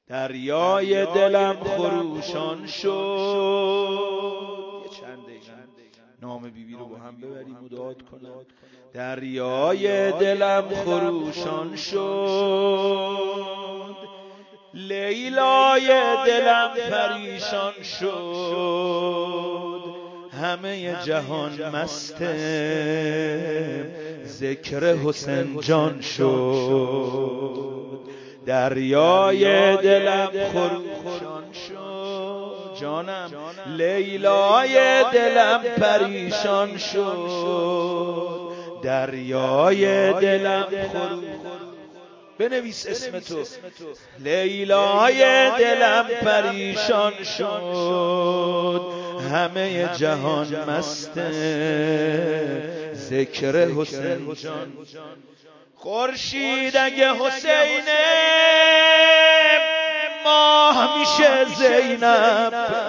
دریای دلم خروشان شد. یه چند دقیقه نام بیبی رو با هم ببریم و داد کنم. دریای دلم خروشان شد، لیلای دلم پریشان شد، همه جهان مست ذکر حسین جان شد. دریای دلم خروشان شد جانم، لیلای دلم پریشان شد، دریای دلم خروشان. بنویس اسم تو. لیلای دلم پریشان شد، همه جهان مست ذکر حسین جان. خورشید اگه حسین ماه میشه زینب،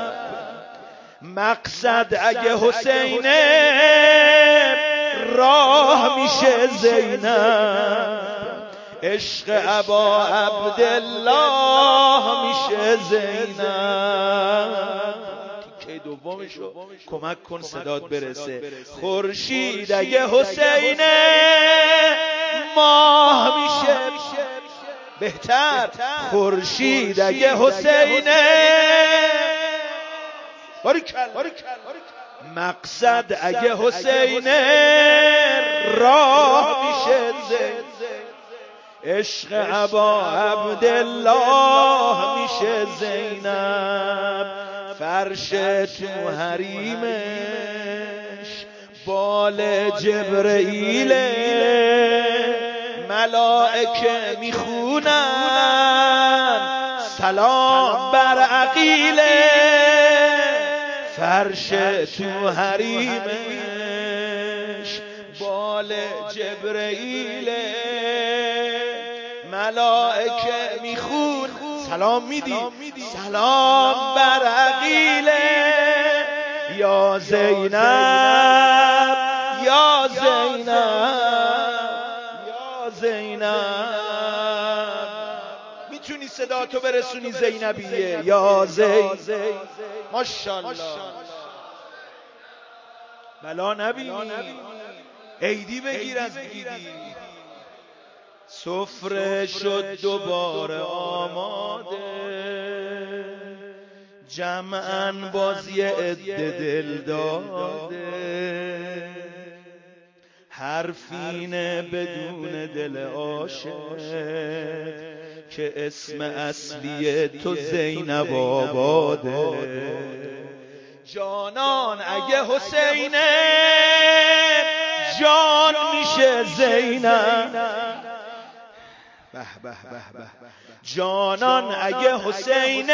مقصد اگه حسین راه میشه زینب، عشق ابا عبدالله میشه زینب. تیکه دومشو کمک کن صدات برسه. خورشید اگه حسین ماه میشه بهتر، خورشید اگه حسین مقصد اگه حسین راه میشه عشق ابا عبدالله میشه زینب. فرش تو حریمش بال جبرئیل، ملائکه میخونن سلام بر عقیل. فرش تو حریمش بال جبرئیل، ملائکه میخون سلام میدی سلام بر عقیل. یا زینب یا زینب یا زینب. میتونی صدا تو برسونی زینبیه؟ یا زینب. ماشاءالله. بلا نبینی عیدی بگیر از بیدی. سفره شد دوباره آماده، جمعاً باز یه عده دل داده، حرفینه بدون دل عاشق که اسم اصلی تو زینب آباده. جانان اگه حسین جان میشه زینب، جانان اگه حسین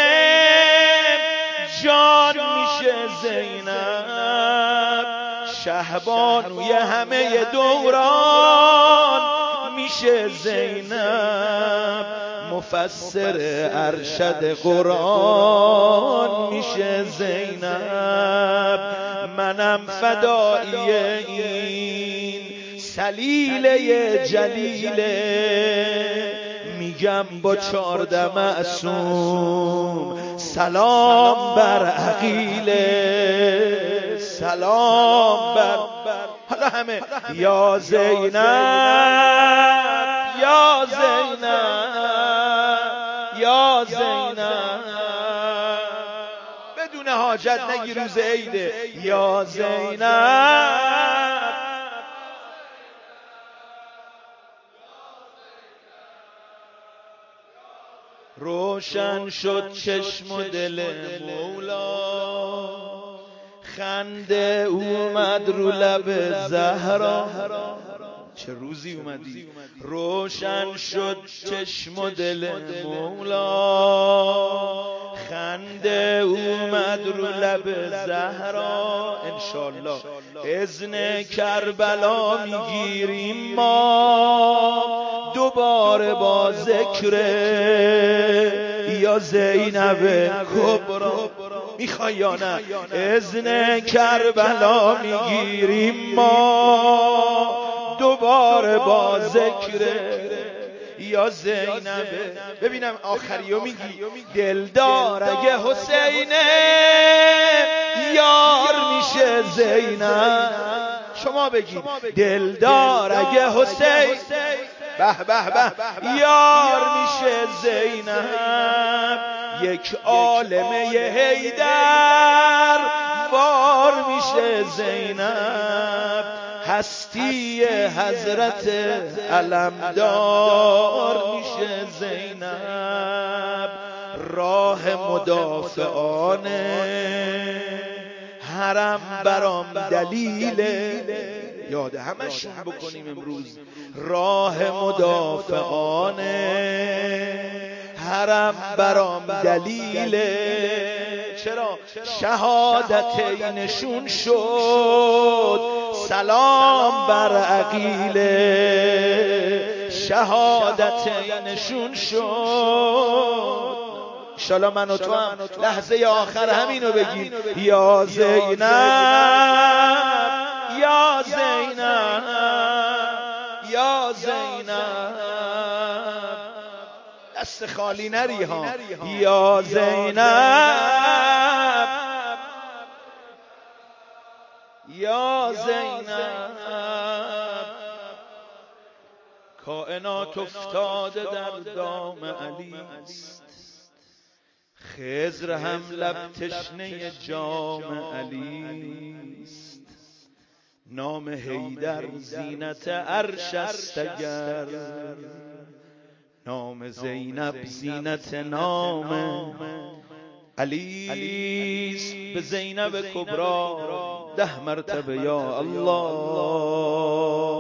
جان میشه زینب، شهبانوی همه دوران میشه زینب، مفسر ارشد قرآن میشه زینب. منم فدایی این سلیله جلیله، میگم با 14 معصوم سلام بر عقیله، سلام بر حالا همه. یا زینب یا زینب یا زینب. بدون حاجت نگی روز عیده. یا زینب روشن شد چشم و دل مولا، خنده اومد رو لب زهرا. چه روزی اومدی. روشن شد چشم و دل مولا، خنده اومد رو لب زهرا. انشالله اذن کربلا میگیریم ما دوباره با ذکر یا زینب کبرا. میخوای یا نه؟ اذن کربلا میگیریم ما دوباره با ذکر یا زینبه. ببینم آخریو میگی دلدار اگه حسینه یار میشه زینب. شما بگید دلدار اگه حسین به به به یار میشه زینب. یک عالمه حیدر وار میشه زینب. هستی حضرت علمدار میشه زینب. راه مدافعان حرم برام دلیله. یاد همشون بکنیم امروز. راه مدافعان حرم برام دلیله. چرا؟ شهادتینشون شد سلام بر عقیله. شهادتینشون شد. انشالله من و تو هم لحظه آخر همینو بگیم یا زینب یا زینب یا زینب. دست خالی نری ها. یا زینب یا زینب. کائنات افتاده در دام علی است. خضر هم لب تشنه جام علی است. نام حیدر زینت عرش است اگر نام زینب زینت نام علی است. به زینب کبری 10 مرتبه یا الله.